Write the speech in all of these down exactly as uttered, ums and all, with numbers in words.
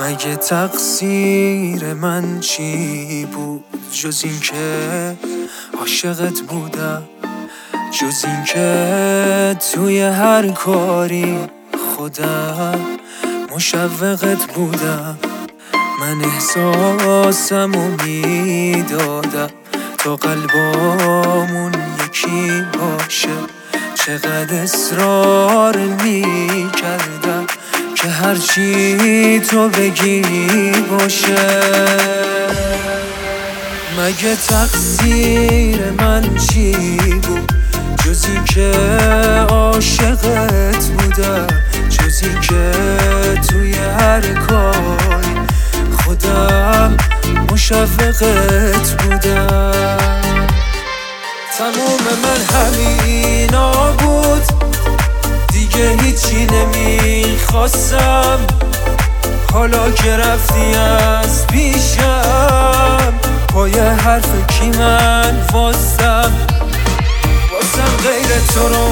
مگه تقصیر من چی بود جز این که عاشقت بودم، جز این که توی هر کاری خودم مشوقت بودم. من احساسمو میدادم تا قلبامون یکی باشه، چقدر اصرار میکردم که هرچی تو بگی باشه. مگه تقصیر من چی بود جز این که عاشقت بودم، جز این که توی هر کاری خودم مشوقت بودم. تموم من همینا بود، دیگه هیچی نمیخواستم. حالا که رفتی از پیشم، پای حرف کی من واسم واسم غیر تو رو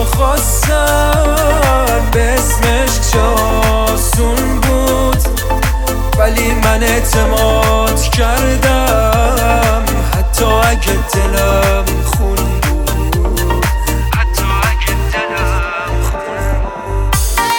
خواستم. به اسم عشق چه آسون بود، ولی من اعتماد کردم حتی اگه دلم خون بود، حتی اگه دلم خون بود.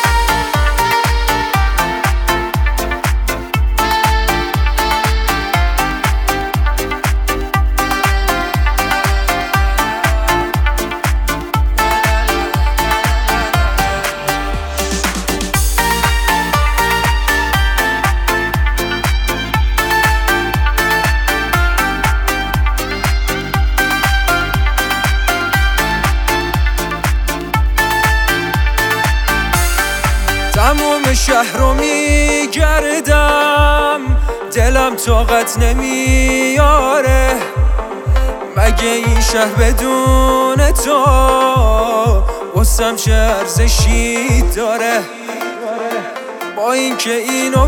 تموم شهر رو میگردم، دلم طاقت نمیاره. مگه این شهر بدون تو واسم چه ارزشی داره؟ با اینکه اینو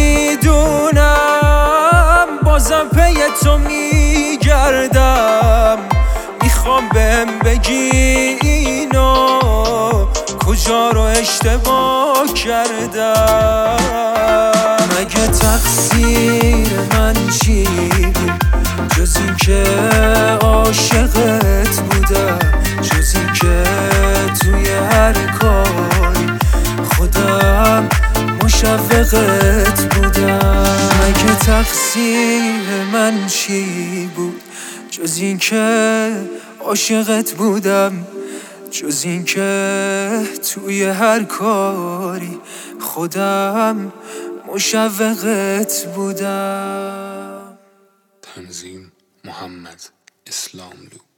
میدونم، بازم پی تو میگردم. میخوام بهم بگی اینو کجا رو اشتباه کردم. مگه تقصیر من چی بود جز این که عاشقت بودم، جز این که توی هر کاری خودم مشوقت بودم. مگه تقصیر من چی بود جز این که عاشقت بودم، جز این که توی هر کاری خودم مشوقت بودم. تنظیم محمد اسلاملو.